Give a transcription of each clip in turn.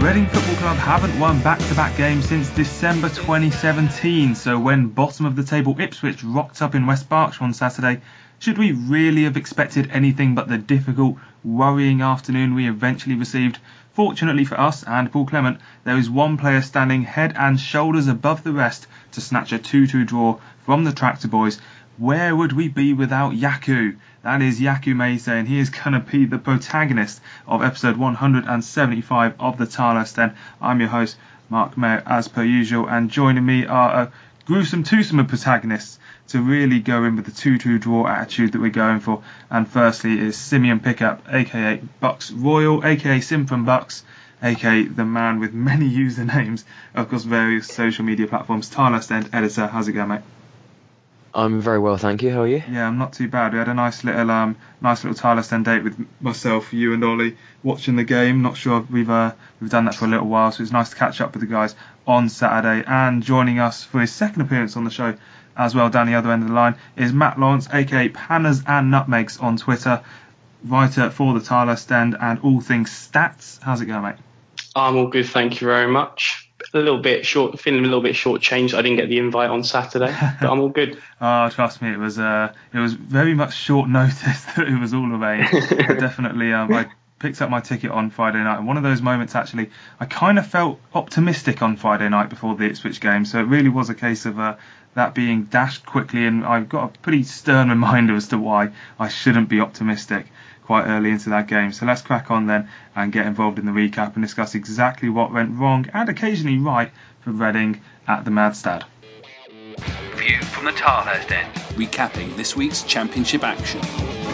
Reading Football Club haven't won back-to-back games since December 2017, so when bottom of the table Ipswich rocked up in West Berkshire on Saturday, should we really have expected anything but the difficult, worrying afternoon we eventually received? Fortunately for us and Paul Clement, there is one player standing head and shoulders above the rest to snatch a 2-2 draw from the Tractor Boys. Where would we be without Yaku? That is Yaku Mate, and he is going to be the protagonist of episode 175 of the Tarlest Den. I'm your host, Mark Mayer, as per usual, and joining me are a gruesome twosome of protagonists to really go in with the 2-2 draw attitude that we're going for. And firstly is Simeon Pickup, aka Bucks Royal, aka Sim from Bucks, aka the man with many usernames across various social media platforms, Tarlest End editor. How's it going, mate? I'm very well, thank you. How are you? Yeah, I'm not too bad. We had a nice little Tarlest End date with myself, you, and Ollie watching the game. Not sure we've done that for a little while, so it's nice to catch up with the guys on Saturday. And joining us for his second appearance on the show, as well down the other end of the line, is Matt Lawrence, aka Panners and Nutmegs on Twitter, writer for the Tarlest End and all things stats. How's it going, mate? I'm all good, thank you very much. Feeling a little bit short-changed. I didn't get the invite on Saturday, but I'm all good. Oh, trust me, it was very much short notice that it was all arranged. I picked up my ticket on Friday night, and one of those moments actually, I kind of felt optimistic on Friday night before the Ipswich game, so it really was a case of that being dashed quickly, and I've got a pretty stern reminder as to why I shouldn't be optimistic quite early into that game. So let's crack on then and get involved in the recap and discuss exactly what went wrong and occasionally right for Reading at the Madstad. View from the Tarlest End, recapping this week's championship action.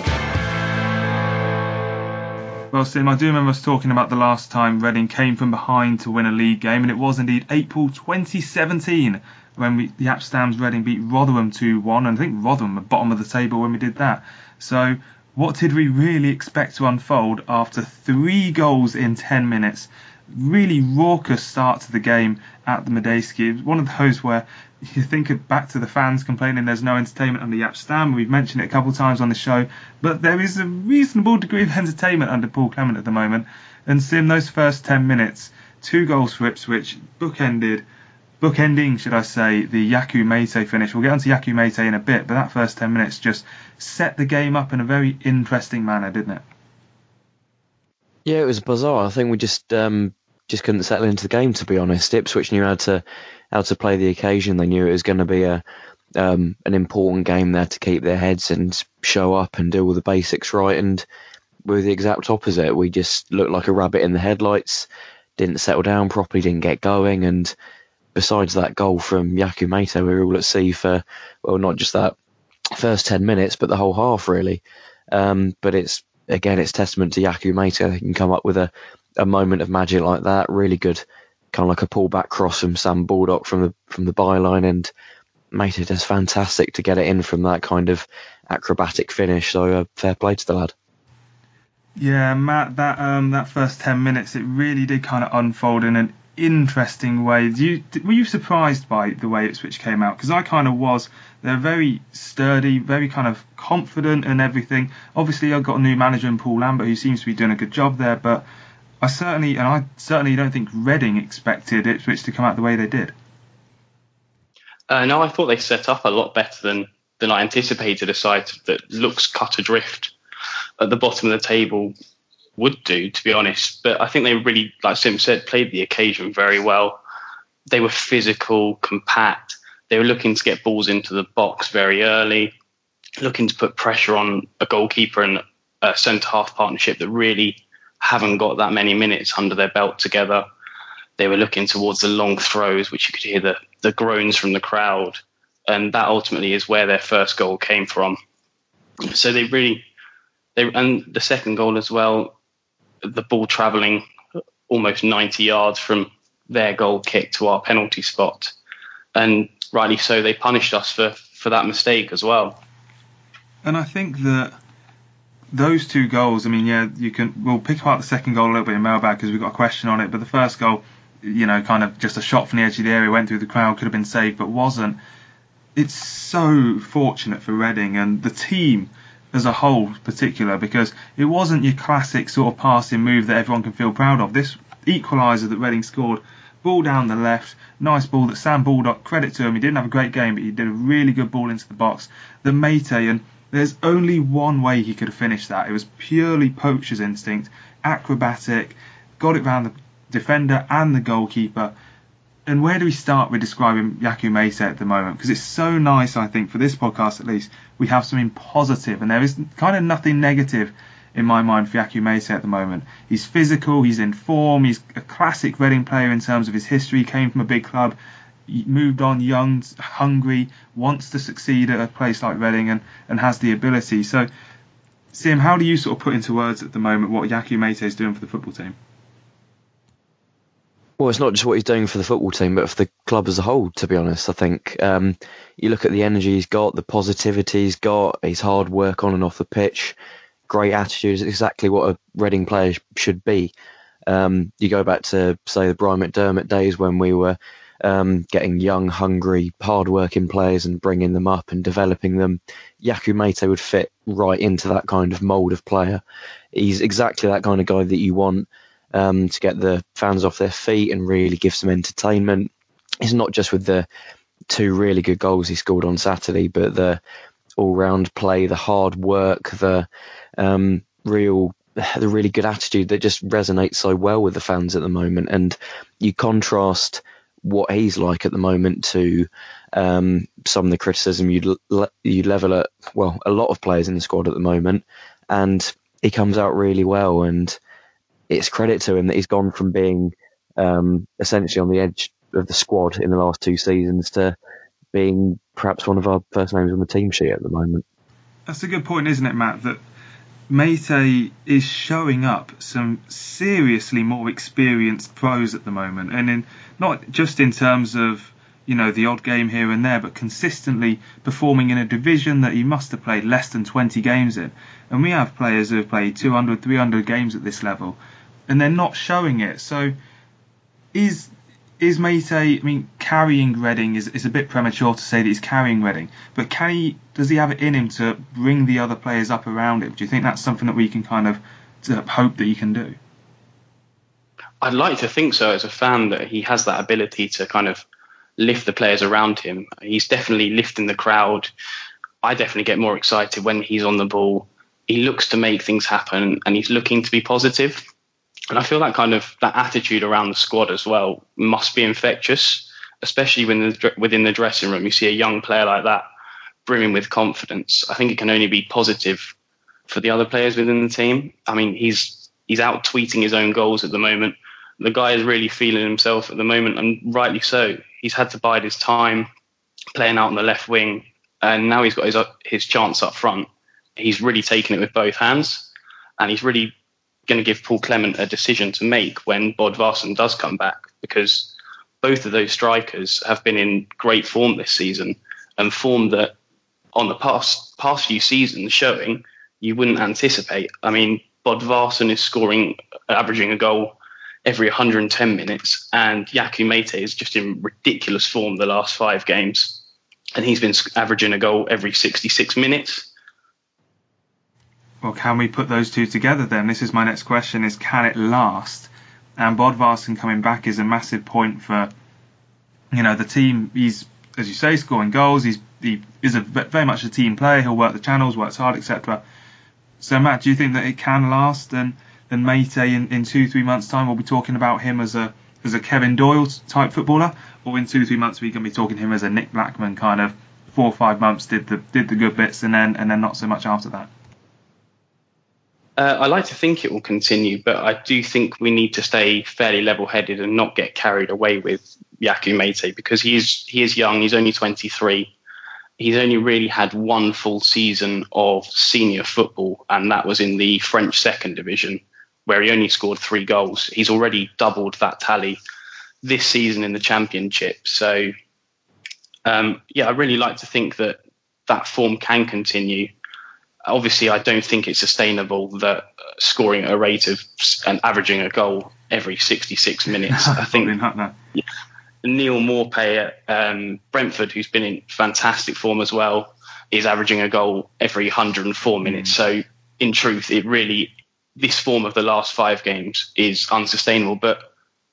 Well, Sim, I do remember us talking about the last time Reading came from behind to win a league game, and it was indeed April 2017 when the Apstams Reading beat Rotherham 2-1, and I think Rotherham were bottom of the table when we did that. So what did we really expect to unfold after 3 goals in 10 minutes? Really raucous start to the game at the Madejski. It was one of those where you think back to the fans complaining there's no entertainment under the Apstam. We've mentioned it a couple of times on the show, but there is a reasonable degree of entertainment under Paul Clement at the moment. And Sim, those first 10 minutes, 2 goals for Ipswich, bookending, should I say, the Yaku Mate finish. We'll get onto Yaku Mate in a bit, but that first 10 minutes just set the game up in a very interesting manner, didn't it? Yeah, it was bizarre. I think we just couldn't settle into the game, to be honest. Ipswich knew how to play the occasion. They knew it was going to be an important game there to keep their heads and show up and do all the basics right. And we were the exact opposite. We just looked like a rabbit in the headlights, didn't settle down properly, didn't get going. And besides that goal from Yaku Mate, we were all at sea for, well, not just that first 10 minutes, but the whole half, really. But it's testament to Yaku Mate. He can come up with a moment of magic like that. Really good, kind of like a pull-back cross from Sam Baldock from the byline, and Mate does fantastic to get it in from that kind of acrobatic finish. So fair play to the lad. Yeah, Matt, that first 10 minutes, it really did kind of unfold in an interesting way. Were you surprised by the way Ipswich came out? Because I kind of was. They're very sturdy, very kind of confident and everything. Obviously, I've got a new manager in Paul Lambert who seems to be doing a good job there, but I certainly don't think Reading expected Ipswich to come out the way they did. No, I thought they set up a lot better than I anticipated. A side that looks cut adrift at the bottom of the table would do, to be honest. But I think they really, like Sim said, played the occasion very well. They were physical, compact. They were looking to get balls into the box very early, looking to put pressure on a goalkeeper and a centre-half partnership that really haven't got that many minutes under their belt together. They were looking towards the long throws, which you could hear the groans from the crowd. And that ultimately is where their first goal came from. So and the second goal as well, the ball travelling almost 90 yards from their goal kick to our penalty spot. And rightly so, they punished us for that mistake as well. And I think that those 2 goals, I mean, yeah, we'll pick apart the second goal a little bit in mailbag because we've got a question on it, but the first goal, kind of just a shot from the edge of the area, went through the crowd, could have been saved, but wasn't. It's so fortunate for Reading and the team as a whole particular, because it wasn't your classic sort of passing move that everyone can feel proud of. This equaliser that Reading scored. Ball down the left, nice ball that Sam Baldock, credit to him, he didn't have a great game, but he did a really good ball into the box. The Mate, and there's only one way he could have finished that. It was purely poacher's instinct, acrobatic, got it round the defender and the goalkeeper. And where do we start with describing Yakou Mate at the moment? Because it's so nice, I think, for this podcast at least, we have something positive, and there is kind of nothing negative in my mind for Yakou Mate at the moment. He's physical, he's in form, he's a classic Reading player in terms of his history, came from a big club, moved on young, hungry, wants to succeed at a place like Reading and has the ability. So, Sim, how do you sort of put into words at the moment what Yakou Mate is doing for the football team? Well, it's not just what he's doing for the football team, but for the club as a whole, to be honest. I think you look at the energy he's got, the positivity he's got, his hard work on and off the pitch, great attitude, is exactly what a Reading player should be. You go back to, say, the Brian McDermott days when we were getting young, hungry, hard-working players and bringing them up and developing them. Yakou Mate would fit right into that kind of mould of player. He's exactly that kind of guy that you want to get the fans off their feet and really give some entertainment. It's not just with the two really good goals he scored on Saturday, but the all-round play, the hard work, the really good attitude that just resonates so well with the fans at the moment. And you contrast what he's like at the moment to some of the criticism you'd level at, well, a lot of players in the squad at the moment, and he comes out really well. And it's credit to him that he's gone from being essentially on the edge of the squad in the last two seasons to being perhaps one of our first names on the team sheet at the moment. That's a good point, isn't it, Matt? That Mate is showing up some seriously more experienced pros at the moment, and in not just in terms of, you know, the odd game here and there, but consistently performing in a division that he must have played less than 20 games in. And we have players who have played 200, 300 games at this level, and they're not showing it. So is Mate, I mean, carrying Reading is a bit premature to say that he's carrying Reading, but does he have it in him to bring the other players up around him? Do you think that's something that we can kind of hope that he can do? I'd like to think so, as a fan, that he has that ability to kind of lift the players around him. He's definitely lifting the crowd. I definitely get more excited when he's on the ball. He looks to make things happen, and he's looking to be positive. And I feel that attitude around the squad as well must be infectious, especially within the dressing room. You see a young player like that brimming with confidence. I think it can only be positive for the other players within the team. I mean, he's out tweeting his own goals at the moment. The guy is really feeling himself at the moment, and rightly so. He's had to bide his time playing out on the left wing, and now he's got his chance up front. He's really taken it with both hands, and he's really going to give Paul Clement a decision to make when Bodvarsson does come back, because both of those strikers have been in great form this season, and form that on the past few seasons showing you wouldn't anticipate. I mean, Bodvarsson is averaging a goal every 110 minutes, and Yakou Mate is just in ridiculous form the last 5 games, and he's been averaging a goal every 66 minutes. Well, can we put those two together then? This is my next question, is can it last? And Bodvarsson coming back is a massive point for, you know, the team. He's, as you say, scoring goals. He is very much a team player. He'll work the channels, works hard, etc. So, Matt, do you think that it can last? And Mate in 2-3 months' time, we'll be talking about him as a Kevin Doyle type footballer, or in 2-3 months we can be talking him as a Nick Blackman kind of 4 or 5 months did the good bits and then not so much after that? I like to think it will continue, but I do think we need to stay fairly level-headed and not get carried away with Yakou Mate, because he is young. He's only 23. He's only really had one full season of senior football, and that was in the French second division, where he only scored 3 goals. He's already doubled that tally this season in the Championship. So, I really like to think that form can continue. Obviously, I don't think it's sustainable that scoring at a rate of and averaging a goal every 66 minutes. I think Neil Maupay at Brentford, who's been in fantastic form as well, is averaging a goal every 104 minutes. So, in truth, this form of the last 5 games is unsustainable. But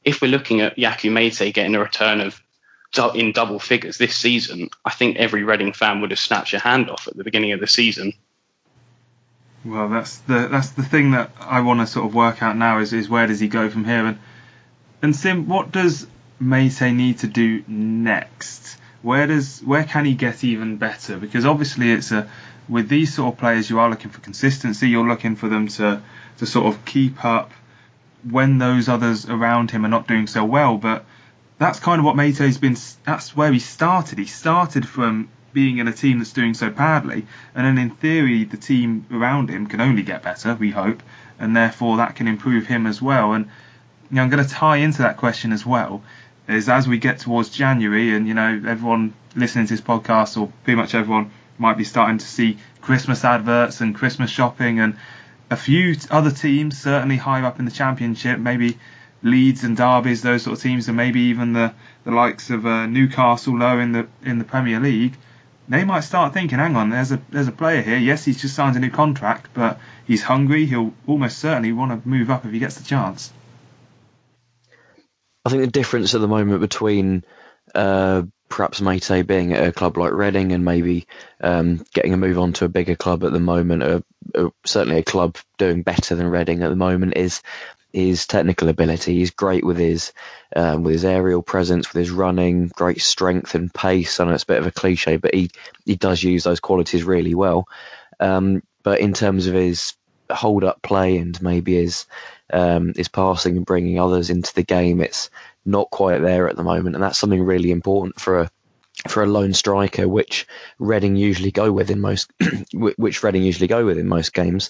if we're looking at Yaku Mate getting a return of in double figures this season, I think every Reading fan would have snapped your hand off at the beginning of the season. Well, that's the thing that I want to sort of work out now is where does he go from here? And Sim, what does Mate need to do next? Where can he get even better? Because obviously with these sort of players, you are looking for consistency. You're looking for them to sort of keep up when those others around him are not doing so well. But that's kind of what Mate's been. That's where he started. He started from being in a team that's doing so badly, and then in theory the team around him can only get better, we hope, and therefore that can improve him as well. And I'm going to tie into that question as well, is as we get towards January, and everyone listening to this podcast, or pretty much everyone, might be starting to see Christmas adverts and Christmas shopping, and a few other teams certainly higher up in the Championship, maybe Leeds and Derby's, those sort of teams, and maybe even the likes of Newcastle lower in the Premier League. They might start thinking, hang on, there's a player here. Yes, he's just signed a new contract, but he's hungry. He'll almost certainly want to move up if he gets the chance. I think the difference at the moment between perhaps Mate being at a club like Reading and maybe getting a move on to a bigger club at the moment, certainly a club doing better than Reading at the moment, is his technical ability. He's great with his aerial presence, with his running, great strength and pace. I know it's a bit of a cliche, but he does use those qualities really well. But in terms of his hold-up play and maybe his passing and bringing others into the game, it's not quite there at the moment, and that's something really important for a lone striker, which Reading usually go with in most games.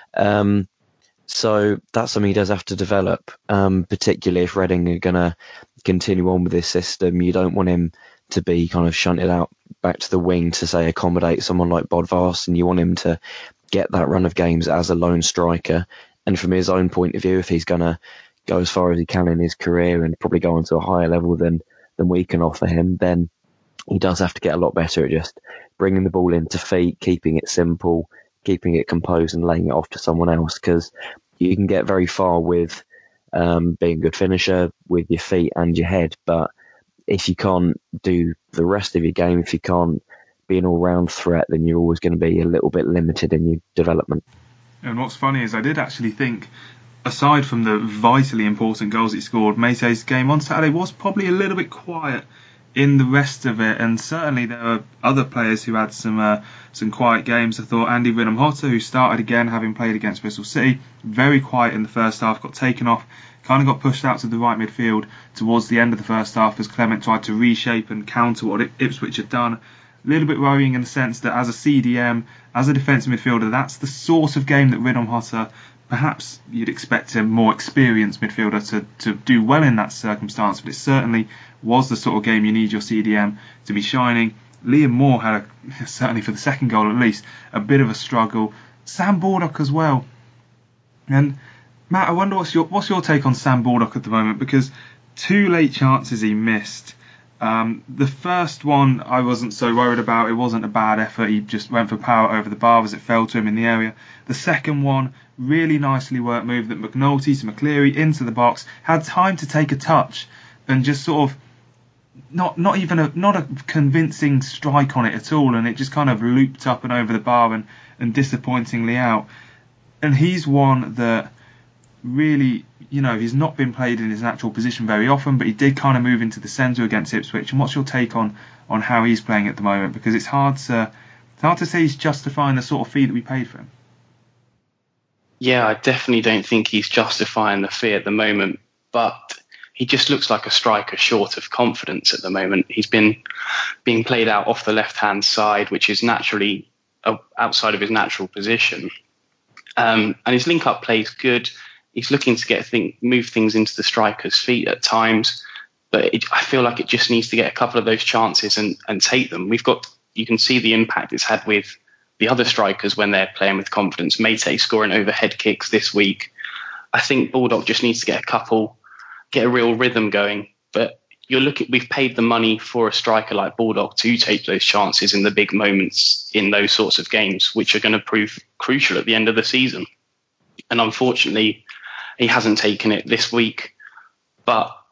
So that's something he does have to develop, particularly if Reading are going to continue on with this system. You don't want him to be kind of shunted out back to the wing to, say, accommodate someone like Bodvarsson. You want him to get that run of games as a lone striker. And from his own point of view, if he's going to go as far as he can in his career and probably go on to a higher level than we can offer him, then he does have to get a lot better at just bringing the ball into feet, keeping it simple, keeping it composed and laying it off to someone else, because you can get very far with being a good finisher with your feet and your head, but if you can't do the rest of your game, if you can't be an all-round threat, then you're always going to be a little bit limited in your development. And what's funny is I did actually think, aside from the vitally important goals he scored, Mate's game on Saturday was probably a little bit quiet in the rest of it, and certainly there were other players who had some quiet games. I thought Andy Rinomhota, who started again having played against Bristol City, very quiet in the first half, got taken off, kind of got pushed out to the right midfield towards the end of the first half as Clement tried to reshape and counter what Ipswich had done. A little bit worrying in the sense that as a CDM, as a defensive midfielder, that's the sort of game that Rinomhota, perhaps you'd expect a more experienced midfielder to do well in that circumstance, but it certainly was the sort of game you need your CDM to be shining. Liam Moore had, certainly for the second goal at least, a bit of a struggle. Sam Baldock as well. And Matt, I wonder what's your take on Sam Baldock at the moment, because 2 late chances he missed. The first one I wasn't so worried about. It wasn't a bad effort. He just went for power over the bar as it fell to him in the area. The second one, really nicely worked move that McNulty to McCleary into the box, had time to take a touch and just sort of not a convincing strike on it at all, and it just kind of looped up and over the bar and disappointingly out. And he's one that really, he's not been played in his natural position very often, but he did kind of move into the centre against Ipswich. And what's your take on how he's playing at the moment? Because it's hard to say he's justifying the sort of fee that we paid for him. Yeah, I definitely don't think he's justifying the fee at the moment, but he just looks like a striker short of confidence at the moment. He's been being played out off the left-hand side, which is naturally outside of his natural position. And his link-up play is good. He's looking to move things into the striker's feet at times, but I feel like it just needs to get a couple of those chances and take them. You can see the impact it's had with the other strikers when they're playing with confidence. Mate scoring overhead kicks this week. I think Baldock just needs to get a real rhythm going. But we've paid the money for a striker like Baldock to take those chances in the big moments in those sorts of games, which are going to prove crucial at the end of the season. And unfortunately, he hasn't taken it this week. But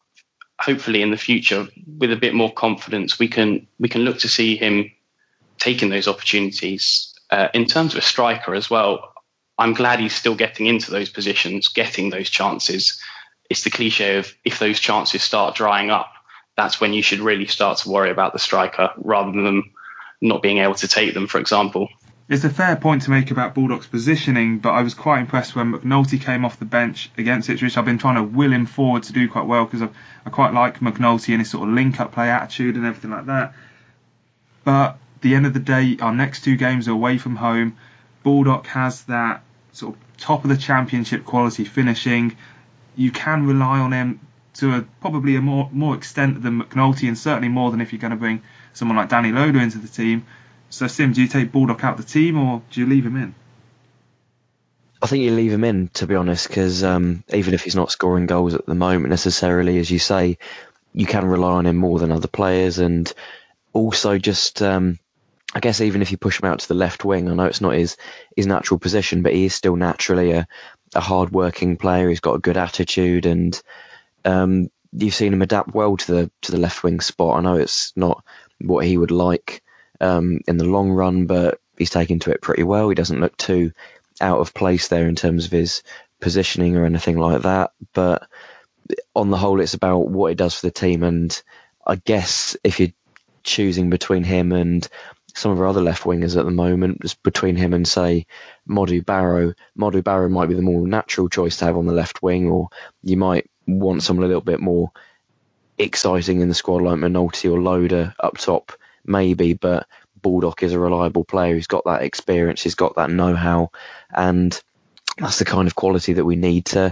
hopefully in the future, with a bit more confidence, we can look to see him taking those opportunities. In terms of a striker as well, I'm glad he's still getting into those positions, getting those chances. It's the cliche of if those chances start drying up, that's when you should really start to worry about the striker rather than them not being able to take them, for example. It's a fair point to make about Baldock's positioning, but I was quite impressed when McNulty came off the bench against Ipswich. I've been trying to will him forward to do quite well because I quite like McNulty and his sort of link-up play attitude and everything like that. But at the end of the day, our next 2 games are away from home. Baldock has that sort of top of the championship quality finishing. You can rely on him to probably a more extent than McNulty, and certainly more than if you're going to bring someone like Danny Loader into the team. So, Sim, do you take Baldock out of the team or do you leave him in? I think you leave him in, to be honest, because even if he's not scoring goals at the moment necessarily, as you say, you can rely on him more than other players. And also just, I guess even if you push him out to the left wing, I know it's not his natural position, but he is still naturally a hard-working player. He's got a good attitude, and you've seen him adapt well to the left wing spot. I know it's not what he would like in the long run, but he's taken to it pretty well. He doesn't look too out of place there in terms of his positioning or anything like that. But on the whole, it's about what it does for the team. And I guess if you're choosing between him and some of our other left wingers at the moment, just between him and, say, Modu Barrow might be the more natural choice to have on the left wing, or you might want someone a little bit more exciting in the squad like McNulty or Loader up top, maybe, but Baldock is a reliable player. He's got that experience, he's got that know-how, and that's the kind of quality that we need to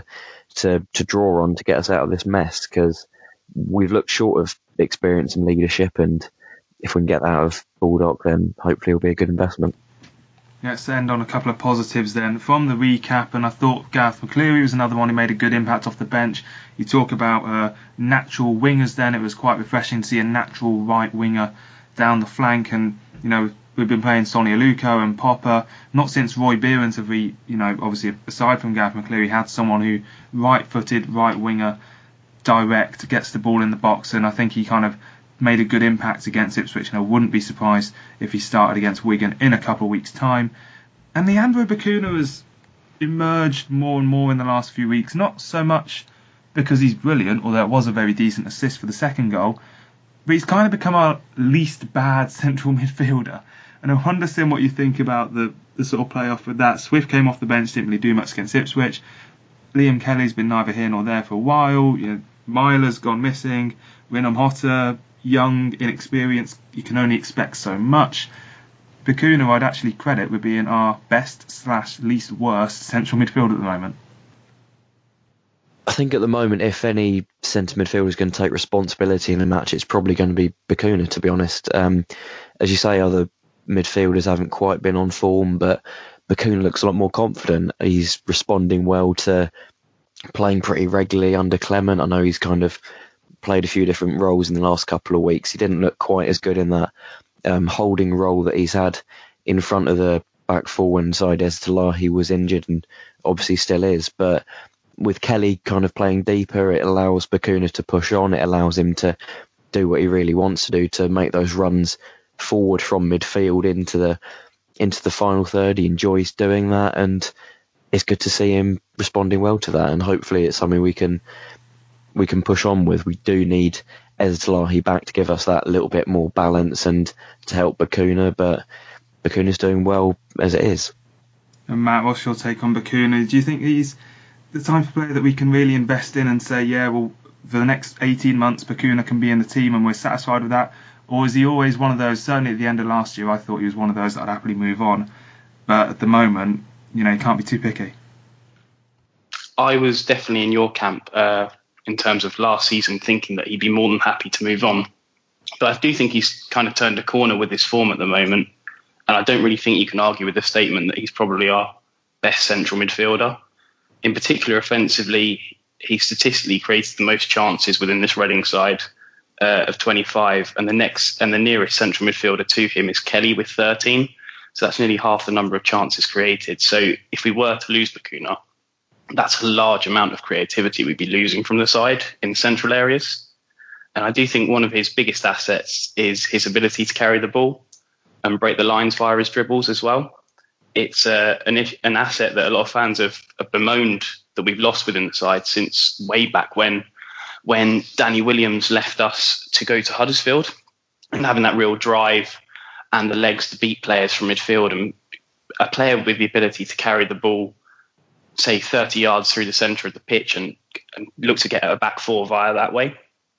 draw on to get us out of this mess, because we've looked short of experience and leadership, and if we can get that out of Baldock, then hopefully it'll be a good investment. Let's end on a couple of positives then from the recap, and I thought Gareth McCleary was another one who made a good impact off the bench. You talk about natural wingers then, it was quite refreshing to see a natural right winger down the flank, and we've been playing Sonny Aluko and Popper not since Roy Behrens have we, obviously aside from Gareth McCleary, had someone who right-footed, right winger, direct, gets the ball in the box, and I think he kind of made a good impact against Ipswich, and I wouldn't be surprised if he started against Wigan in a couple of weeks' time. And Leandro Bacuna has emerged more and more in the last few weeks, not so much because he's brilliant, although it was a very decent assist for the second goal, but he's kind of become our least bad central midfielder. And I wonder, Sim, what you think about the sort of playoff with that. Swift came off the bench, didn't really do much against Ipswich. Liam Kelly's been neither here nor there for a while. Myler's gone missing. Rinham Hotter, young, inexperienced, you can only expect so much. Bacuna I'd actually credit with being our best/least worst central midfielder at the moment. I think at the moment, if any centre midfielder is going to take responsibility in a match, it's probably going to be Bacuna, to be honest. As you say, other midfielders haven't quite been on form, but Bacuna looks a lot more confident. He's responding well to playing pretty regularly under Clement. I know he's kind of played a few different roles in the last couple of weeks. He didn't look quite as good in that holding role that he's had in front of the back four when Zaidez Talahi was injured, and obviously still is. But with Kelly kind of playing deeper, it allows Bacuna to push on. It allows him to do what he really wants to do, to make those runs forward from midfield into the final third. He enjoys doing that, and it's good to see him responding well to that. And hopefully it's something we can push on with. We do need Ezetelahi back to give us that little bit more balance and to help Bacuna, but Bacuna's doing well as it is. And Matt, what's your take on Bacuna? Do you think he's the type of player that we can really invest in and say, yeah, well, for the next 18 months Bacuna can be in the team and we're satisfied with that? Or is he always one of those, certainly at the end of last year I thought he was one of those that I'd happily move on, but at the moment, he can't be too picky? I was definitely in your camp in terms of last season, thinking that he'd be more than happy to move on. But I do think he's kind of turned a corner with his form at the moment. And I don't really think you can argue with the statement that he's probably our best central midfielder. In particular, offensively, he statistically created the most chances within this Reading side of 25. And the nearest central midfielder to him is Kelly with 13. So that's nearly half the number of chances created. So if we were to lose Bacuna, that's a large amount of creativity we'd be losing from the side in central areas. And I do think one of his biggest assets is his ability to carry the ball and break the lines via his dribbles as well. It's an asset that a lot of fans have bemoaned that we've lost within the side since way back when Danny Williams left us to go to Huddersfield, and having that real drive and the legs to beat players from midfield, and a player with the ability to carry the ball, say 30 yards through the centre of the pitch and look to get a back four via that way.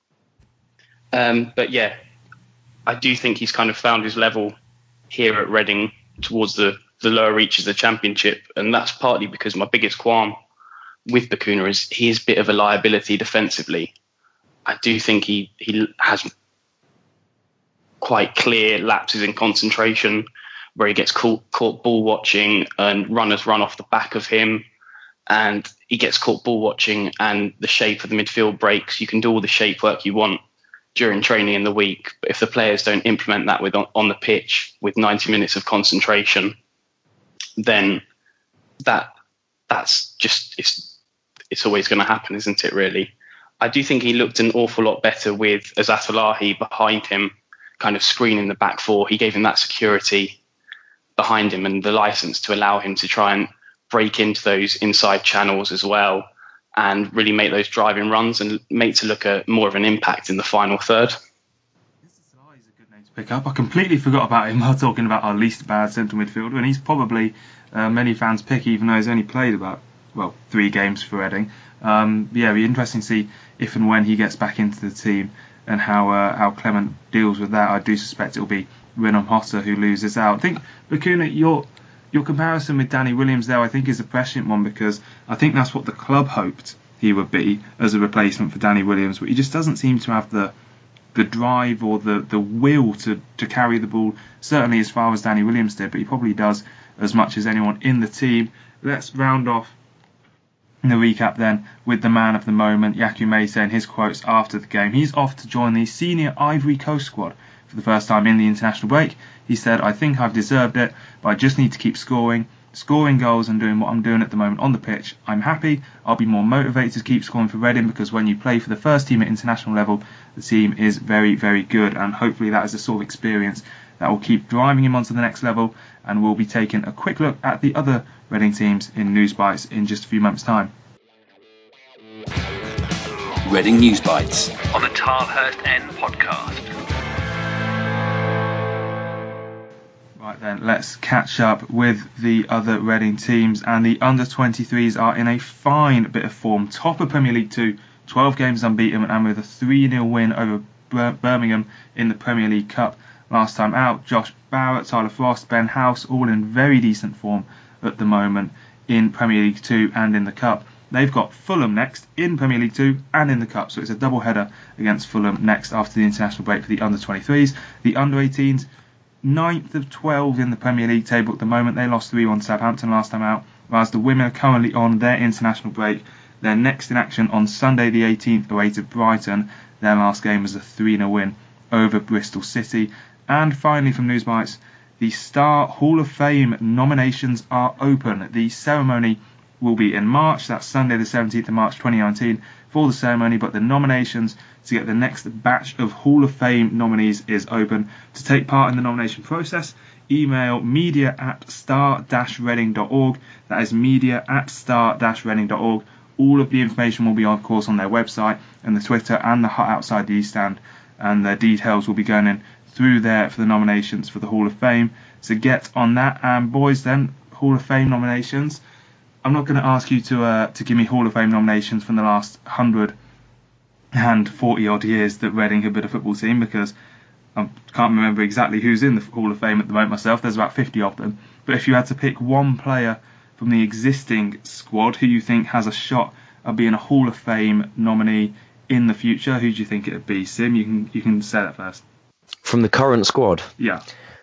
But yeah, I do think he's kind of found his level here at Reading towards the lower reaches of the Championship, and that's partly because my biggest qualm with Bacuna is he is a bit of a liability defensively. I do think he has quite clear lapses in concentration where he gets caught ball watching and runners run off the back of him, and he gets caught ball watching and the shape of the midfield breaks. You can do all the shape work you want during training in the week, but if the players don't implement that on the pitch with 90 minutes of concentration, then that's just it's always going to happen, isn't it, really? I do think he looked an awful lot better with Azatolahi behind him, kind of screening the back four. He gave him that security behind him and the license to allow him to try and break into those inside channels as well, and really make those driving runs and make to look at more of an impact in the final third. He's a good name to pick up. I completely forgot about him while talking about our least bad central midfielder, and he's probably many fans' pick, even though he's only played about 3 games for Reading. It'd be interesting to see if and when he gets back into the team and how Clement deals with that. I do suspect it'll be Renan Hotter who loses out. I think, Bacuna, your comparison with Danny Williams there, I think, is a prescient one, because I think that's what the club hoped he would be as a replacement for Danny Williams, but he just doesn't seem to have the drive or the will to carry the ball, certainly as far as Danny Williams did, but he probably does as much as anyone in the team. Let's round off the recap then with the man of the moment, Yakou Mensah, and his quotes after the game. He's off to join the senior Ivory Coast squad for the first time in the international break. He said, "I think I've deserved it, but I just need to keep scoring goals and doing what I'm doing at the moment on the pitch. I'm happy. I'll be more motivated to keep scoring for Reading, because when you play for the first team at international level, the team is very, very good, and hopefully that is the sort of experience that will keep driving him onto the next level." And we'll be taking a quick look at the other Reading teams in News Bites in just a few months' time. Reading News Bites on the Tilehurst End podcast. Right then, let's catch up with the other Reading teams, and the under-23s are in a fine bit of form. Top of Premier League 2, 12 games unbeaten, and with a 3-0 win over Birmingham in the Premier League Cup last time out. Josh Barrett, Tyler Frost, Ben House, all in very decent form at the moment in Premier League 2 and in the Cup. They've got Fulham next in Premier League 2 and in the Cup, so it's a double header against Fulham next after the international break for the under-23s. The under-18s, 9th of 12 in the Premier League table at the moment. They lost 3-1 to Southampton last time out, whereas the women are currently on their international break. They're next in action on Sunday the 18th away to Brighton. Their last game was a 3-0 win over Bristol City. And finally, from News Bites, the Star Hall of Fame nominations are open. The ceremony will be in March. That's Sunday the 17th of March 2019 for the ceremony, but the nominations to get the next batch of Hall of Fame nominees is open. To take part in the nomination process, email media@star-reading.org. That is media@star-reading.org. All of the information will be, of course, on their website and the Twitter and the hut outside the East Stand, and the details will be going in through there for the nominations for the Hall of Fame. So get on that. And boys, then, Hall of Fame nominations. I'm not going to ask you to give me Hall of Fame nominations from the last 140 odd years that Reading have been a football team, because I can't remember exactly who's in the Hall of Fame at the moment myself. There's about 50 of them. But if you had to pick one player from the existing squad who you think has a shot of being a Hall of Fame nominee in the future, who do you think it would be? Sim, you can say that first. From the current squad? Yeah.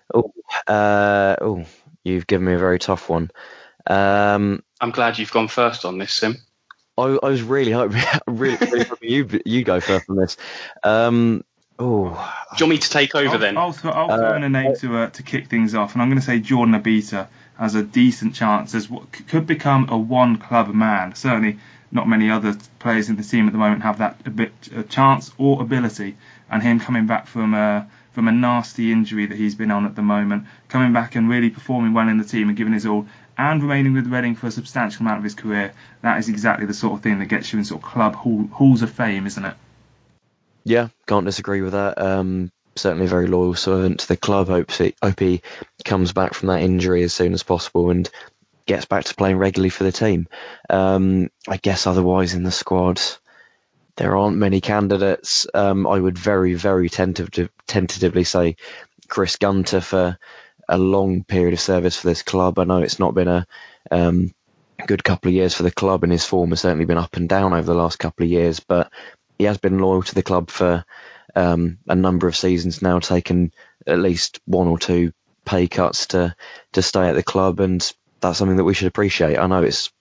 You've given me a very tough one. I'm glad you've gone first on this, Sim. I was really hoping you go first on this. Do you want me to take over then? I'll throw in a name to kick things off, and I'm going to say Jordan Abita has a decent chance as what could become a one-club man. Certainly not many other players in the team at the moment have that chance or ability. And him coming back from a nasty injury that he's been on at the moment, coming back and really performing well in the team and giving his all, and remaining with Reading for a substantial amount of his career, that is exactly the sort of thing that gets you in sort of club halls of fame, isn't it? Yeah, can't disagree with that. Certainly a very loyal servant to the club. Hope he comes back from that injury as soon as possible and gets back to playing regularly for the team. I guess otherwise in the squad, there aren't many candidates. I would very, very tentatively say Chris Gunter for a long period of service for this club. I know it's not been a good couple of years for the club, and his form has certainly been up and down over the last couple of years, but he has been loyal to the club for a number of seasons now, taken at least one or two pay cuts to stay at the club, and that's something that we should appreciate. I know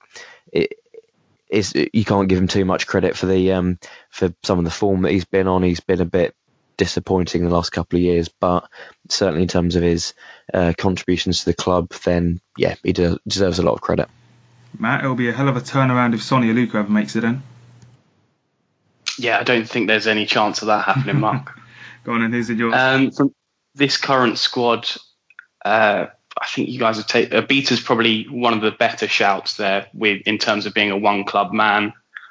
you can't give him too much credit for some of the form that he's been on. He's been a bit disappointing the last couple of years, but certainly in terms of his contributions to the club, then yeah, he deserves a lot of credit. Matt, it'll be a hell of a turnaround if Sonny Aluko ever makes it in. Yeah, I don't think there's any chance of that happening, Mark. Go on, and who's in yours? From this current squad, I think you guys have taken Beta's probably one of the better shouts there in terms of being a one club man.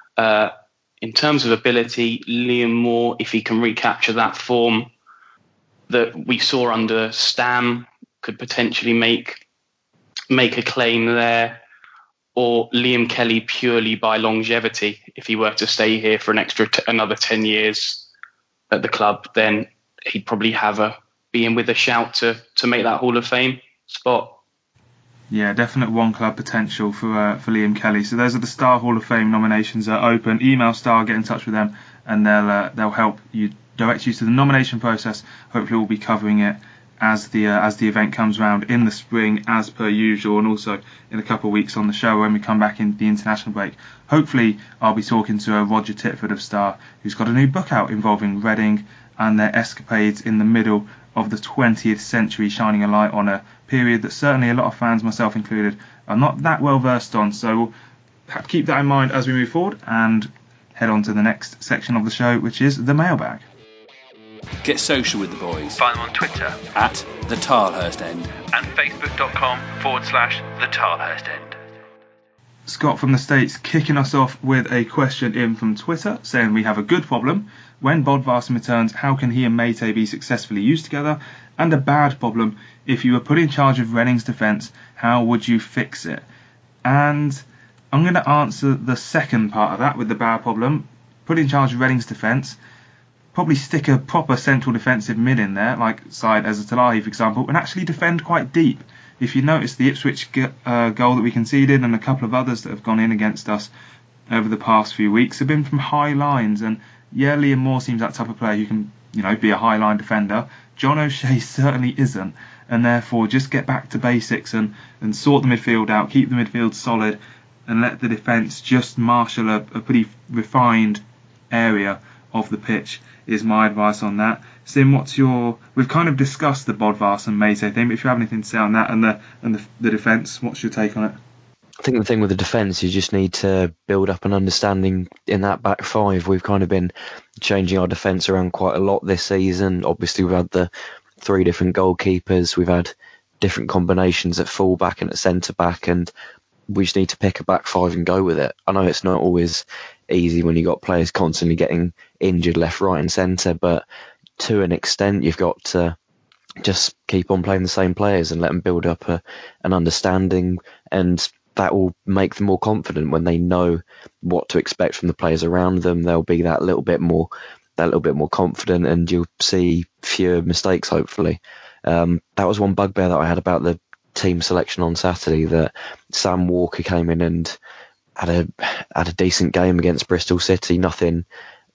In terms of ability, Liam Moore, if he can recapture that form that we saw under Stam, could potentially make a claim there. Or Liam Kelly purely by longevity. If he were to stay here for another 10 years at the club, then he'd probably be in with a shout to make that Hall of Fame spot. Yeah, definite one club potential for Liam Kelly. So those are the Star Hall of Fame nominations are open. Email Star, get in touch with them, and they'll help you, direct you to the nomination process. Hopefully we'll be covering it as the event comes round in the spring, as per usual, and also in a couple of weeks on the show when we come back in the international break. Hopefully I'll be talking to Roger Titford of Star, who's got a new book out involving Reading and their escapades in the middle of the 20th century, shining a light on a period that certainly a lot of fans, myself included, are not that well versed on. So we'll keep that in mind as we move forward and head on to the next section of the show, which is the mailbag. Get social with the boys. Find them on Twitter at the Tilehurst End and facebook.com/the Tilehurst End. Scott from the States kicking us off with a question in from Twitter saying we have a good problem. When Bodvarsson returns, how can he and Meite be successfully used together? And a bad problem, if you were put in charge of Reading's defence, how would you fix it? And I'm going to answer the second part of that with the bad problem. Put in charge of Reading's defence, probably stick a proper central defensive mid in there, like Said Ezatolahi, for example, and actually defend quite deep. If you notice, the Ipswich goal that we conceded and a couple of others that have gone in against us over the past few weeks have been from high lines. And yeah, Liam Moore seems that type of player who can, be a high line defender. John O'Shea certainly isn't, and therefore just get back to basics and sort the midfield out, keep the midfield solid, and let the defence just marshal a pretty refined area of the pitch is my advice on that. Sim, we've kind of discussed the Bodvarsson and Meite thing, but if you have anything to say on that and the defence, what's your take on it? I think the thing with the defence, you just need to build up an understanding in that back five. We've kind of been changing our defence around quite a lot this season. Obviously, we've had the 3 different goalkeepers. We've had different combinations at full back and at centre back, and we just need to pick a back five and go with it. I know it's not always easy when you've got players constantly getting injured left, right and centre, but to an extent you've got to just keep on playing the same players and let them build up an understanding, and that will make them more confident when they know what to expect from the players around them. They'll be that little bit more confident, and you'll see fewer mistakes, hopefully. That was one bugbear that I had about the team selection on Saturday, that Sam Walker came in and had a decent game against Bristol City. Nothing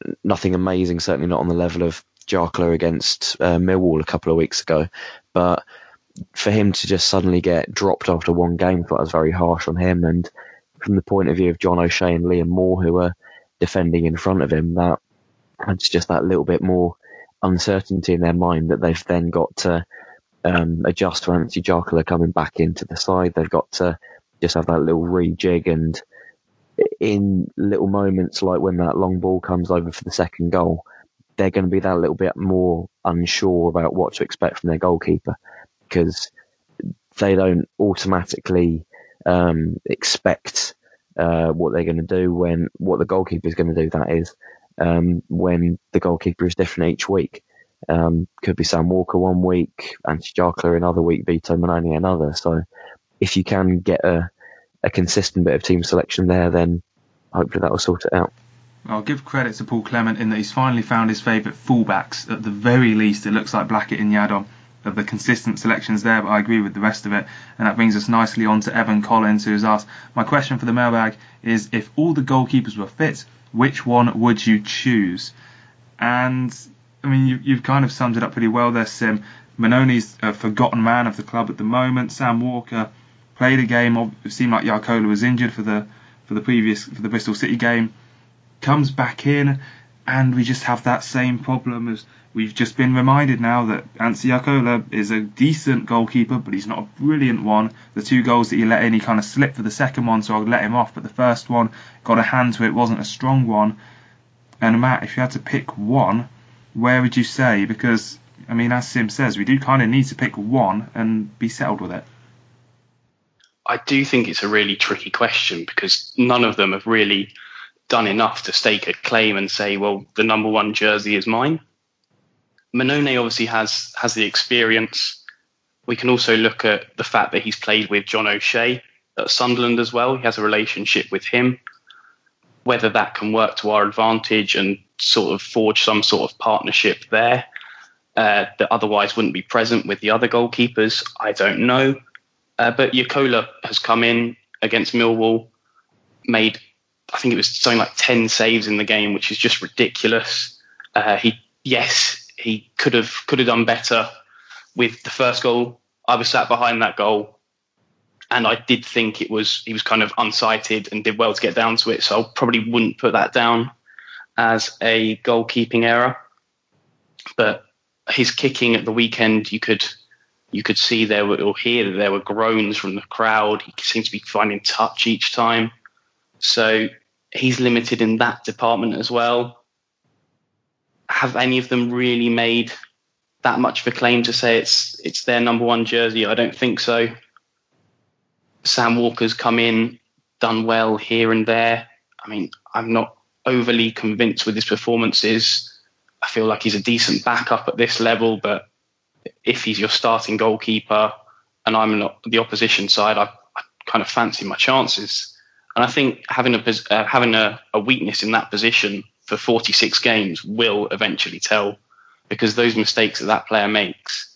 amazing, certainly not on the level of Jarkler against Millwall a couple of weeks ago. But for him to just suddenly get dropped after one game, I thought that was very harsh on him. And from the point of view of John O'Shea and Liam Moore, who were defending in front of him, that adds just that little bit more uncertainty in their mind that they've then got to adjust to Anthony Jarkler coming back into the side. They've got to just have that little rejig, and in little moments like when that long ball comes over for the second goal, they're going to be that little bit more unsure about what to expect from their goalkeeper, because they don't automatically expect what they're going to do when what the goalkeeper is going to do. That is, when the goalkeeper is different each week. Could be Sam Walker one week, Antti Jaakkola another week, Vito Mannone another. So if you can get a consistent bit of team selection there, then hopefully that will sort it out. I'll give credit to Paul Clement in that he's finally found his favourite fullbacks. At the very least, it looks like Blackett and Yadom of the consistent selections there, but I agree with the rest of it. And that brings us nicely on to Evan Collins, who's asked, my question for the mailbag is, if all the goalkeepers were fit, which one would you choose? And, I mean, you've kind of summed it up pretty well there, Sim. Mannone's a forgotten man of the club at the moment. Sam Walker played a game. It seemed like Jaakkola was injured for the Bristol City game. Comes back in, and we just have that same problem as we've just been reminded now that Antti Jaakkola is a decent goalkeeper, but he's not a brilliant one. The 2 goals that he let in, he kind of slipped for the second one, so I'll let him off. But the first one, got a hand to it, wasn't a strong one. And Matt, if you had to pick one, where would you say? Because, I mean, as Sim says, we do kind of need to pick one and be settled with it. I do think it's a really tricky question because none of them have really done enough to stake a claim and say, well, the number 1 jersey is mine. Mannone obviously has the experience. We can also look at the fact that he's played with John O'Shea at Sunderland as well. He has a relationship with him. Whether that can work to our advantage and sort of forge some sort of partnership there that otherwise wouldn't be present with the other goalkeepers, I don't know. But Jaakkola has come in against Millwall, made, I think it was something like 10 saves in the game, which is just ridiculous. He could have done better with the first goal. I was sat behind that goal, and I did think he was kind of unsighted and did well to get down to it. So I probably wouldn't put that down as a goalkeeping error. But his kicking at the weekend, you could see there were groans from the crowd. He seemed to be finding touch each time. So he's limited in that department as well. Have any of them really made that much of a claim to say it's their number 1 jersey? I don't think so. Sam Walker's come in, done well here and there. I mean, I'm not overly convinced with his performances. I feel like he's a decent backup at this level, but if he's your starting goalkeeper and I'm not the opposition side, I kind of fancy my chances. And I think having a weakness in that position for 46 games will eventually tell, because those mistakes that player makes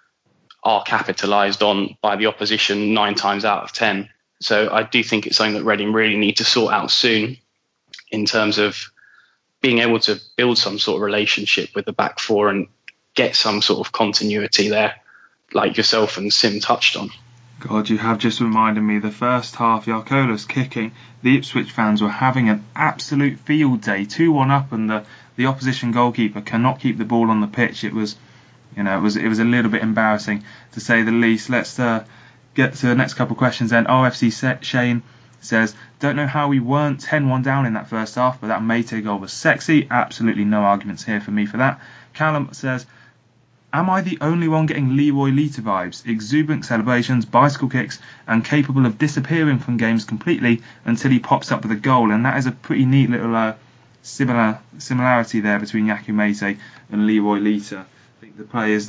are capitalised on by the opposition 9 times out of 10. So I do think it's something that Reading really need to sort out soon in terms of being able to build some sort of relationship with the back four and get some sort of continuity there, like yourself and Sim touched on. God, you have just reminded me, the first half, Jaakola's kicking, the Ipswich fans were having an absolute field day, 2-1 up, and the opposition goalkeeper cannot keep the ball on the pitch. It was a little bit embarrassing, to say the least. Let's get to the next couple of questions then. RFC Shane says, don't know how we weren't 10-1 down in that first half, but that Meite goal was sexy. Absolutely no arguments here for me for that. Callum says, am I the only one getting Leroy Lita vibes? Exuberant celebrations, bicycle kicks, and capable of disappearing from games completely until he pops up with a goal. And that is a pretty neat little similarity there between Yaku Meite and Leroy Lita. I think the players,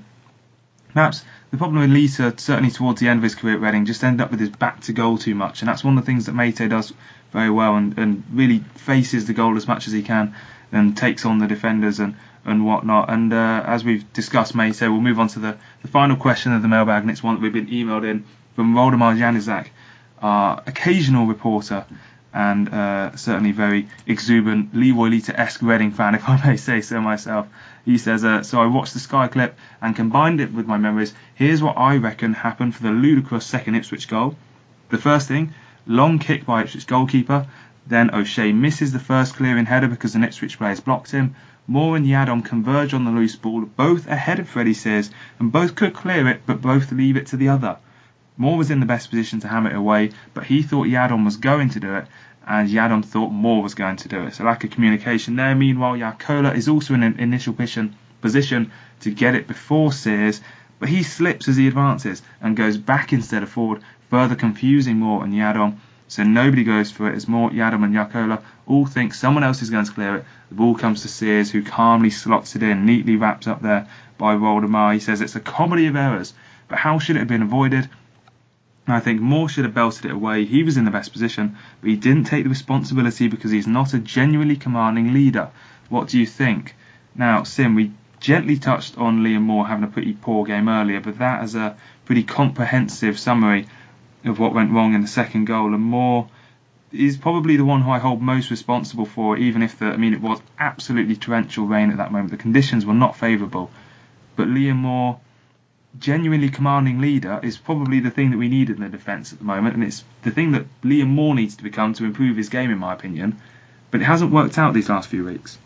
perhaps the problem with Lita, certainly towards the end of his career at Reading, just ended up with his back to goal too much. And that's one of the things that Meite does very well, and really faces the goal as much as he can and takes on the defenders and whatnot. And as we've discussed Meite, we'll move on to the final question of the mailbag, and it's one that we've been emailed in from Waldemar Janizak, our occasional reporter and certainly very exuberant Leroy Lita-esque Reading fan, if I may say so myself. He says, so I watched the Sky clip and combined it with my memories. Here's what I reckon happened for the ludicrous second Ipswich goal. The first thing, long kick by Ipswich goalkeeper. Then O'Shea misses the first clearing header because an Ipswich players blocked him. Moore and Yadom converge on the loose ball, both ahead of Freddie Sears, and both could clear it, but both leave it to the other. Moore was in the best position to hammer it away, but he thought Yadom was going to do it, and Yadom thought Moore was going to do it. So lack of communication there. Meanwhile, Jaakkola is also in an initial position to get it before Sears, but he slips as he advances and goes back instead of forward, further confusing Moore and Yadom. So nobody goes for it as Moore, Yadom and Jaakkola all think someone else is going to clear it. The ball comes to Sears, who calmly slots it in, neatly wrapped up there by Waldemar. He says it's a comedy of errors, but how should it have been avoided? I think Moore should have belted it away. He was in the best position, but he didn't take the responsibility because he's not a genuinely commanding leader. What do you think? Now, Sim, we gently touched on Liam Moore having a pretty poor game earlier, but that is a pretty comprehensive summary of what went wrong in the second goal. And Moore is probably the one who I hold most responsible for, even if it was absolutely torrential rain at that moment. The conditions were not favourable. But Liam Moore, genuinely commanding leader, is probably the thing that we need in the defence at the moment, and it's the thing that Liam Moore needs to become to improve his game, in my opinion. But it hasn't worked out these last few weeks.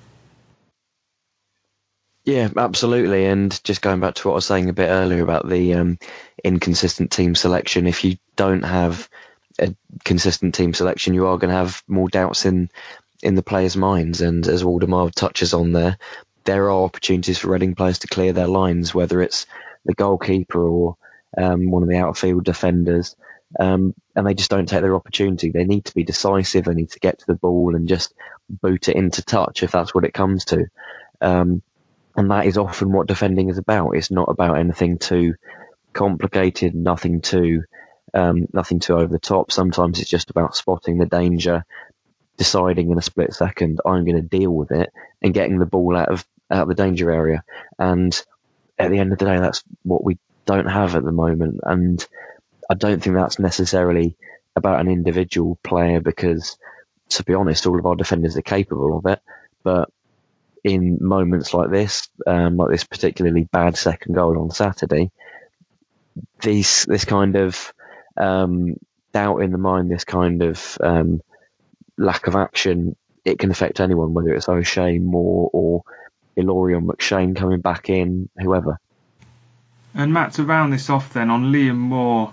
Yeah, absolutely. And just going back to what I was saying a bit earlier about the inconsistent team selection, if you don't have a consistent team selection, you are going to have more doubts in the players' minds. And as Waldemar touches on there are opportunities for Reading players to clear their lines, whether it's the goalkeeper or one of the outfield defenders, and they just don't take their opportunity. They need to be decisive. They need to get to the ball and just boot it into touch if that's what it comes to. And that is often what defending is about. It's not about anything too complicated, nothing too over the top. Sometimes it's just about spotting the danger, deciding in a split second, I'm going to deal with it, and getting the ball out of the danger area. And at the end of the day, that's what we don't have at the moment. And I don't think that's necessarily about an individual player, because, to be honest, all of our defenders are capable of it. But in moments like this particularly bad second goal on Saturday, this kind of doubt in the mind, this kind of lack of action, it can affect anyone, whether it's O'Shea, Moore, or Ilori or McShane coming back in, whoever. And Matt, to round this off then, on Liam Moore,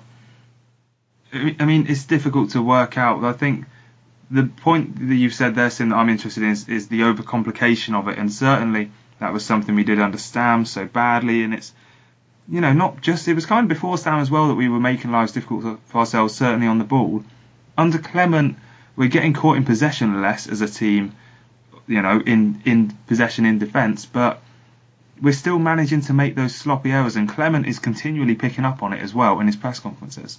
it's difficult to work out. I think the point that you've said there, Sim, that I'm interested in is the overcomplication of it, and certainly that was something we did under Stam so badly, and it's, not just, it was kind of before Stam as well that we were making lives difficult for ourselves, certainly on the ball. Under Clement, we're getting caught in possession less as a team, in possession, in defence, but we're still managing to make those sloppy errors, and Clement is continually picking up on it as well in his press conferences.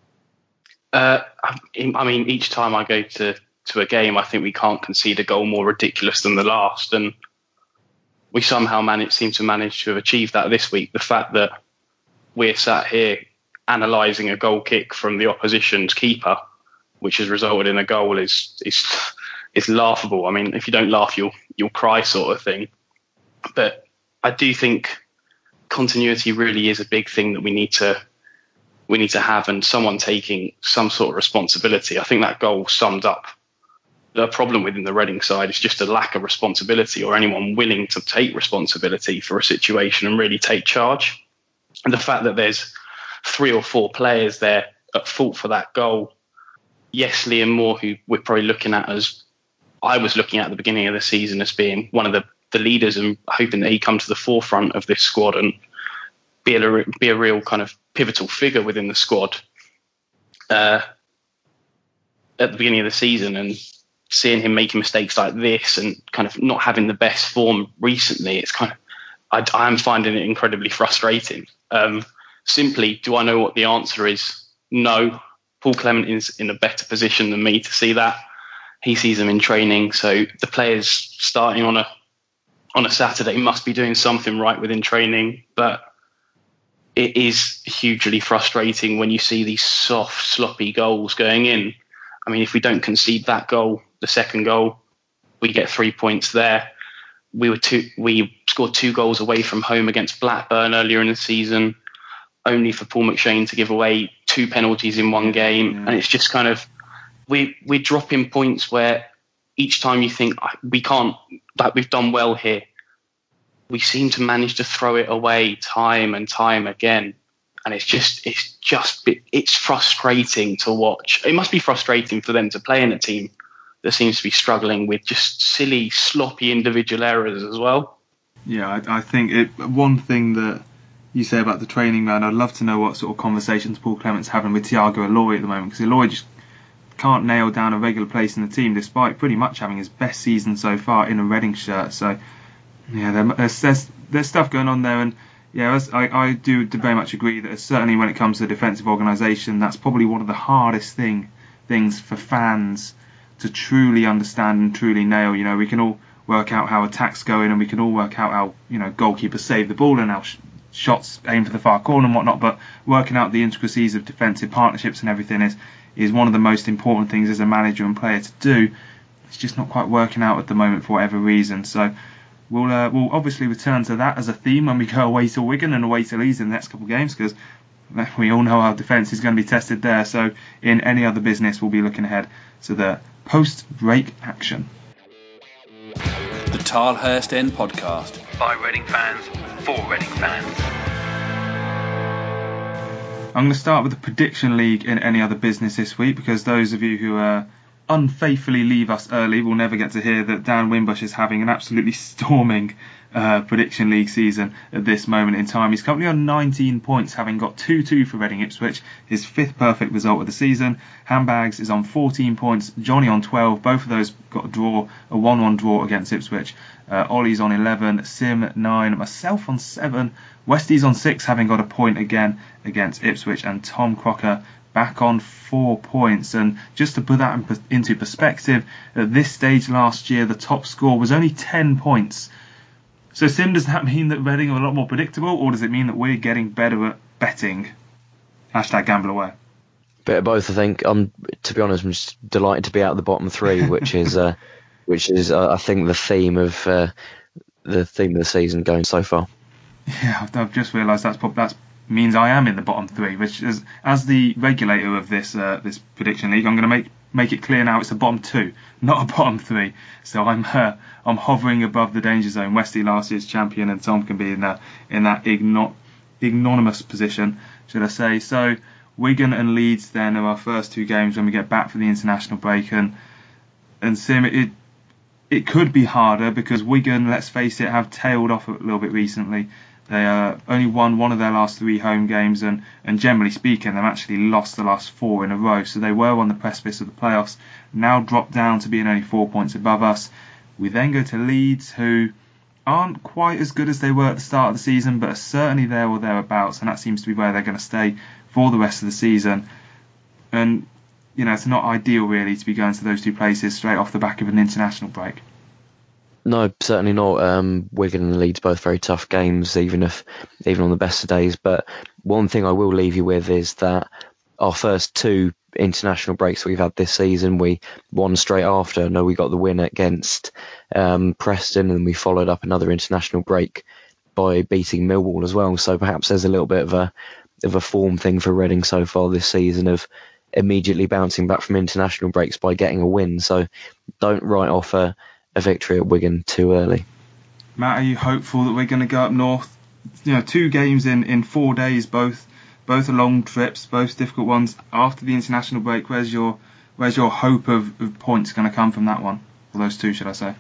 Each time I go to a game, I think we can't concede a goal more ridiculous than the last, and we somehow seem to manage to have achieved that this week. The fact that we're sat here analysing a goal kick from the opposition's keeper, which has resulted in a goal, is laughable. If you don't laugh, you'll cry, sort of thing. But I do think continuity really is a big thing that we need to have, and someone taking some sort of responsibility. I think that goal summed up the problem within the Reading side. Is just a lack of responsibility, or anyone willing to take responsibility for a situation and really take charge. And the fact that there's 3 or 4 players there at fault for that goal. Yes, Liam Moore, who we're probably looking at I was looking at the beginning of the season as being one of the leaders, and hoping that he come to the forefront of this squad and be a real kind of pivotal figure within the squad at the beginning of the season. And seeing him making mistakes like this and kind of not having the best form recently, it's kind of, I am finding it incredibly frustrating. Simply, do I know what the answer is? No. Paul Clement is in a better position than me to see that. He sees them in training, so the players starting on a Saturday must be doing something right within training. But it is hugely frustrating when you see these soft, sloppy goals going in. If we don't concede that goal, the second goal, we get 3 points there. We scored 2 goals away from home against Blackburn earlier in the season, only for Paul McShane to give away 2 penalties in one game. Yeah. And it's just kind of, we're dropping points where each time you think we can't, like we've done well here, we seem to manage to throw it away time and time again. And it's frustrating to watch. It must be frustrating for them to play in a team that seems to be struggling with just silly, sloppy individual errors as well. Yeah, I think one thing that you say about the training ground, I'd love to know what sort of conversations Paul Clement's having with Thiago Aloy at the moment, because Aloy just can't nail down a regular place in the team despite pretty much having his best season so far in a Reading shirt. So yeah, there's stuff going on there, and yeah, I do very much agree that certainly when it comes to defensive organisation, that's probably one of the hardest things for fans to truly understand and truly nail. We can all work out how attacks go in, and we can all work out how goalkeepers save the ball and how shots aim for the far corner and whatnot, but working out the intricacies of defensive partnerships and everything is one of the most important things as a manager and player to do. It's just not quite working out at the moment for whatever reason. So we'll obviously return to that as a theme when we go away to Wigan and away to Leeds in the next couple of games, because we all know our defence is going to be tested there. So in any other business, we'll be looking ahead to the post-break action. The Tilehurst End Podcast. By Reading fans, for Reading fans. I'm going to start with the prediction league in any other business this week, because those of you who unfaithfully leave us early will never get to hear that Dan Wimbush is having an absolutely storming prediction league season at this moment in time. He's currently on 19 points, having got 2-2 for Reading Ipswich, his 5th perfect result of the season. Handbags is on 14 points, Johnny on 12, both of those got a 1-1 draw against Ipswich. Ollie's on 11, Sim 9, myself on 7, Westie's on 6, having got a point again against Ipswich, and Tom Crocker back on 4 points. And just to put that into perspective, at this stage last year the top score was only 10 points. So Sim, does that mean that Reading are a lot more predictable, or does it mean that we're getting better at betting? #GambleAware. Bit of both, I think. To be honest, I'm just delighted to be out of the bottom 3, which is I think the theme of the season going so far. Yeah, I've just realised that means I am in the bottom 3, which is, as the regulator of this prediction league, I'm going to make it clear now it's a bottom 2, not a bottom 3. So I'm hovering above the danger zone. Westie, last year's champion, and Tom can be in that ignominious position, should I say. So Wigan and Leeds then are our first 2 games when we get back for the international break, and Sim, it could be harder because Wigan, let's face it, have tailed off a little bit recently. They only won one of their last 3 home games, and generally speaking, they've actually lost the last 4 in a row. So they were on the precipice of the playoffs, now dropped down to being only 4 points above us. We then go to Leeds, who aren't quite as good as they were at the start of the season, but are certainly there or thereabouts, and that seems to be where they're going to stay for the rest of the season. And it's not ideal really to be going to those 2 places straight off the back of an international break. No, certainly not. Wigan and Leeds both very tough games, even on the best of days. But one thing I will leave you with is that our first 2 international breaks we've had this season, we won straight after. No, we got the win against Preston, and we followed up another international break by beating Millwall as well. So perhaps there's a little bit of a form thing for Reading so far this season of immediately bouncing back from international breaks by getting a win. So don't write off a victory at Wigan too early. Matt, are you hopeful that we're going to go up north? 2 games in 4 days, both are long trips, both difficult ones. After the international break, where's your hope of points going to come from that one? Or those 2, should I say?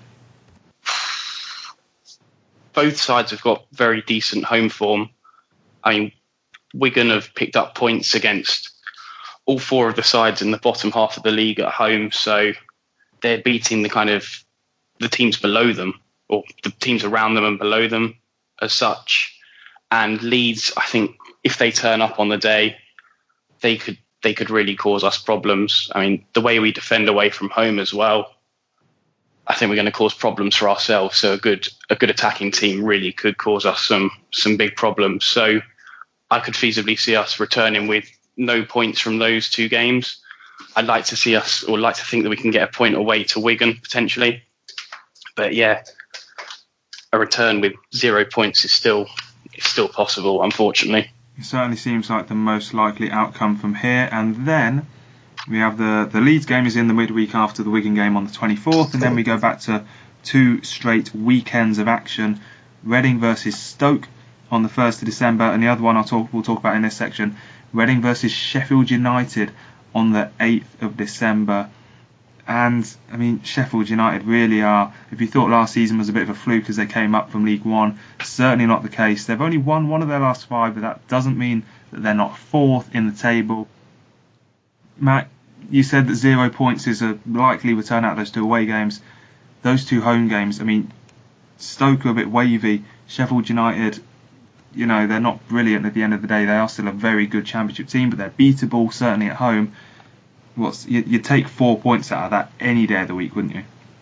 Both sides have got very decent home form. I mean, Wigan have picked up points against all 4 of the sides in the bottom half of the league at home, so they're beating the teams below them, or the teams around them and below them as such. And Leeds, I think, if they turn up on the day, they could really cause us problems. I mean, the way we defend away from home as well, I think we're going to cause problems for ourselves. So a good attacking team really could cause us some big problems. So I could feasibly see us returning with no points from those 2 games. I'd like to see us, or like to think that we can get a point away to Wigan potentially. But yeah, a return with 0 points is still possible, unfortunately. It certainly seems like the most likely outcome from here. And then we have the Leeds game is in the midweek after the Wigan game on the 24th, and then we go back to 2 straight weekends of action. Reading versus Stoke on the 1st of December, and the other one we'll talk about in this section, Reading versus Sheffield United on the 8th of December. And, I mean, Sheffield United really are, if you thought last season was a bit of a fluke as they came up from League One, certainly not the case. They've only won one of their last 5, but that doesn't mean that they're not 4th in the table. Matt, you said that 0 points is a likely return out of those 2 away games. Those 2 home games, I mean, Stoke are a bit wavy. Sheffield United, you know, they're not brilliant at the end of the day. They are still a very good Championship team, but they're beatable, certainly at home. You'd take 4 points out of that any day of the week, wouldn't you?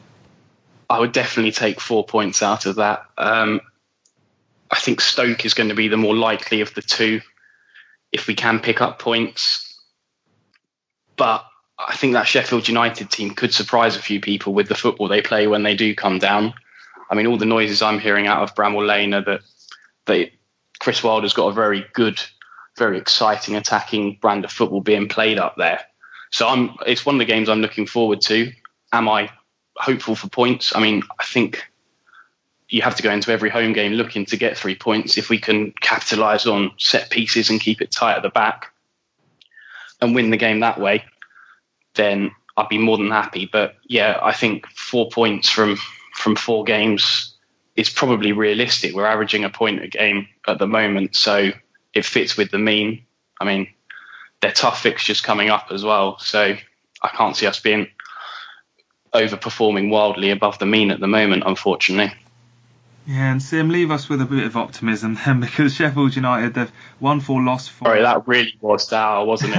I would definitely take 4 points out of that. I think Stoke is going to be the more likely of the 2 if we can pick up points. But I think that Sheffield United team could surprise a few people with the football they play when they do come down. I mean, all the noises I'm hearing out of Bramall Lane are that Chris Wilder's got a very good, very exciting attacking brand of football being played up there. So it's one of the games I'm looking forward to. Am I hopeful for points? I mean, I think you have to go into every home game looking to get 3 points. If we can capitalise on set pieces and keep it tight at the back and win the game that way, then I'd be more than happy. But yeah, I think 4 points from 4 games is probably realistic. We're averaging a point a game at the moment, so it fits with the mean. I mean, they're tough fixtures coming up as well, so I can't see us being overperforming wildly above the mean at the moment, unfortunately. Yeah, and Sim, leave us with a bit of optimism then, because Sheffield United, they've won 4, lost 4. Sorry, that really was dour, wasn't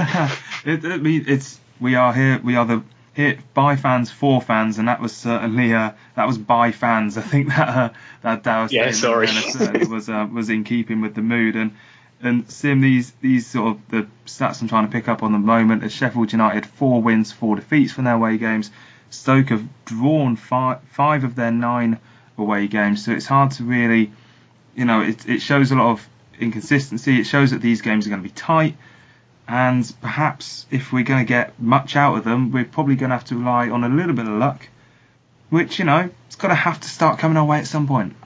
it? We are here by fans for fans, and that was certainly that was by fans. I think that dour certainly was in keeping with the mood. And Sim, these sort of the stats I'm trying to pick up on the moment is Sheffield United 4 wins, 4 defeats from their away games. Stoke have drawn 5 of their 9 away games, so it's hard to really, you know, it shows a lot of inconsistency. It shows that these games are going to be tight, and perhaps if we're going to get much out of them, we're probably going to have to rely on a little bit of luck, which, you know, it's got to have to start coming our way at some point.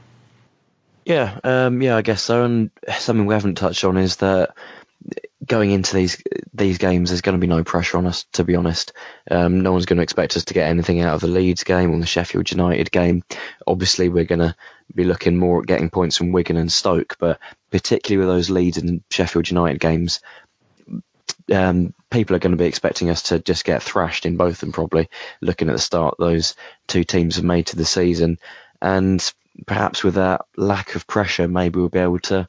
Yeah, I guess so. And something we haven't touched on is that going into these games, there's going to be no pressure on us, to be honest. No one's going to expect us to get anything out of the Leeds game or the Sheffield United game. Obviously, we're going to be looking more at getting points from Wigan and Stoke, but particularly with those Leeds and Sheffield United games, people are going to be expecting us to just get thrashed in both of them, probably, looking at the start those 2 teams have made to the season. And perhaps with that lack of pressure, maybe we'll be able to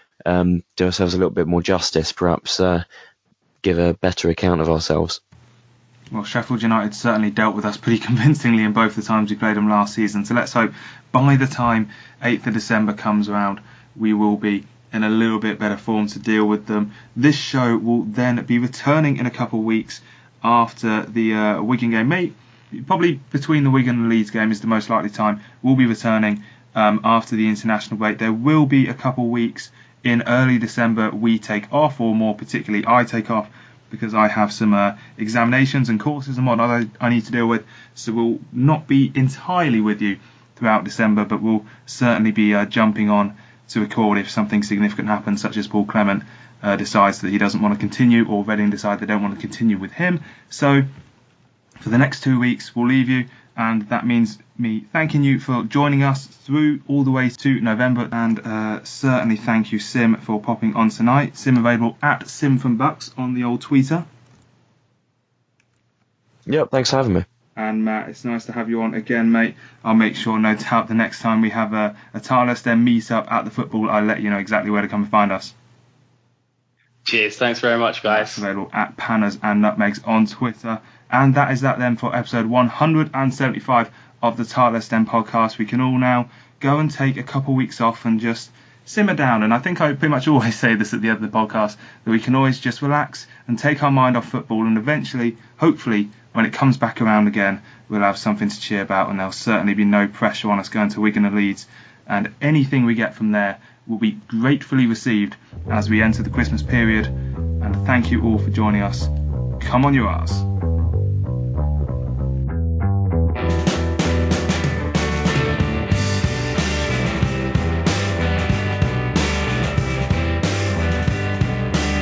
do ourselves a little bit more justice, perhaps give a better account of ourselves. Well, Sheffield United certainly dealt with us pretty convincingly in both the times we played them last season, so let's hope by the time 8th of December comes around, we will be in a little bit better form to deal with them. This show will then be returning in a couple of weeks after the Wigan game. Probably between the Wigan and Leeds game is the most likely time. We'll be returning after the international break. There will be a couple of weeks in early December we take off, or more particularly I take off, because I have some examinations and courses and whatnot I need to deal with. So we'll not be entirely with you throughout December, but we'll certainly be jumping on to record if something significant happens, such as Paul Clement decides that he doesn't want to continue, or Reading decide they don't want to continue with him. So for the next 2 weeks, we'll leave you, and that means me thanking you for joining us through all the way to November, and certainly thank you, Sim, for popping on tonight. Sim available at SimFromBucks on the old Twitter. Yep, thanks for having me. And Matt, it's nice to have you on again, mate. I'll make sure, no doubt, the next time we have a Tireless Den meet-up at the football, I'll let you know exactly where to come and find us. Cheers, thanks very much, guys. It's available at Panners and Nutmegs on Twitter. And that is that then for episode 175 of the Tireless Den podcast. We can all now go and take a couple weeks off and just simmer down. And I think I pretty much always say this at the end of the podcast, that we can always just relax and take our mind off football, and eventually, hopefully, when it comes back around again, we'll have something to cheer about, and there'll certainly be no pressure on us going to Wigan and Leeds, and anything we get from there will be gratefully received as we enter the Christmas period. And thank you all for joining us. Come on, you arse.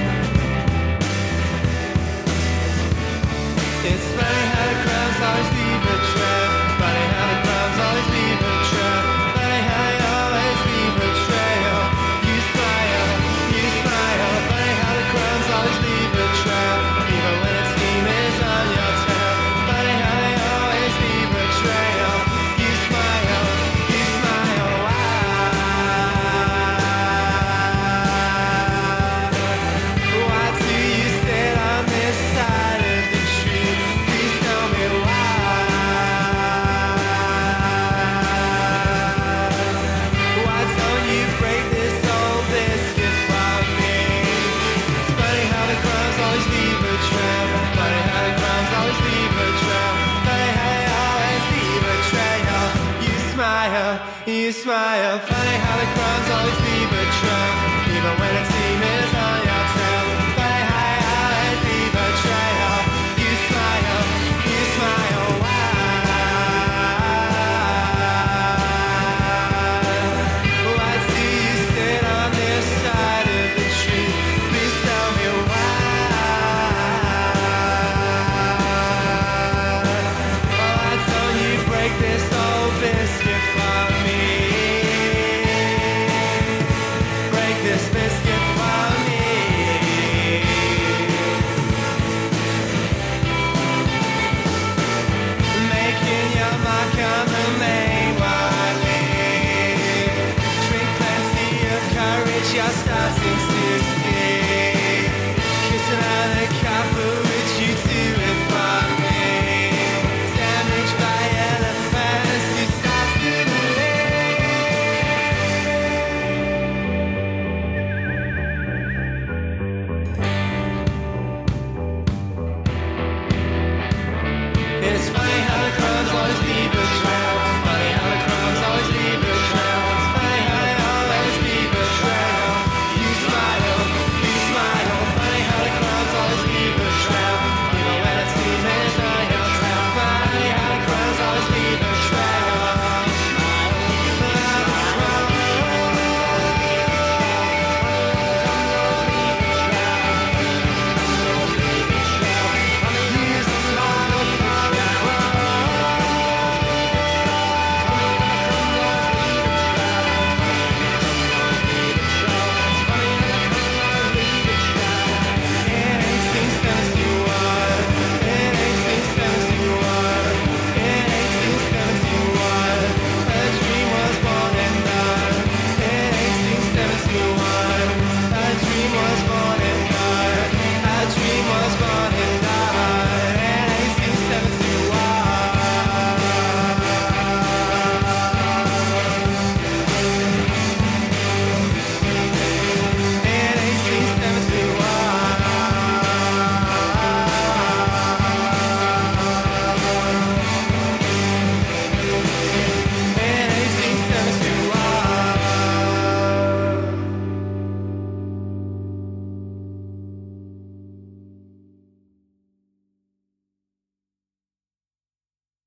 It's very hard crowds like these. smile. Funny how the crumbs always leave a trail, even when a team is on your tail. Funny how your eyes leave a trail. You smile, why? Why do you sit on this side of the tree? Please tell me why. Why don't you break this old biscuit for me? Break this biscuit for me. Making your mark on the main leave. Drink plenty of courage, you're starting to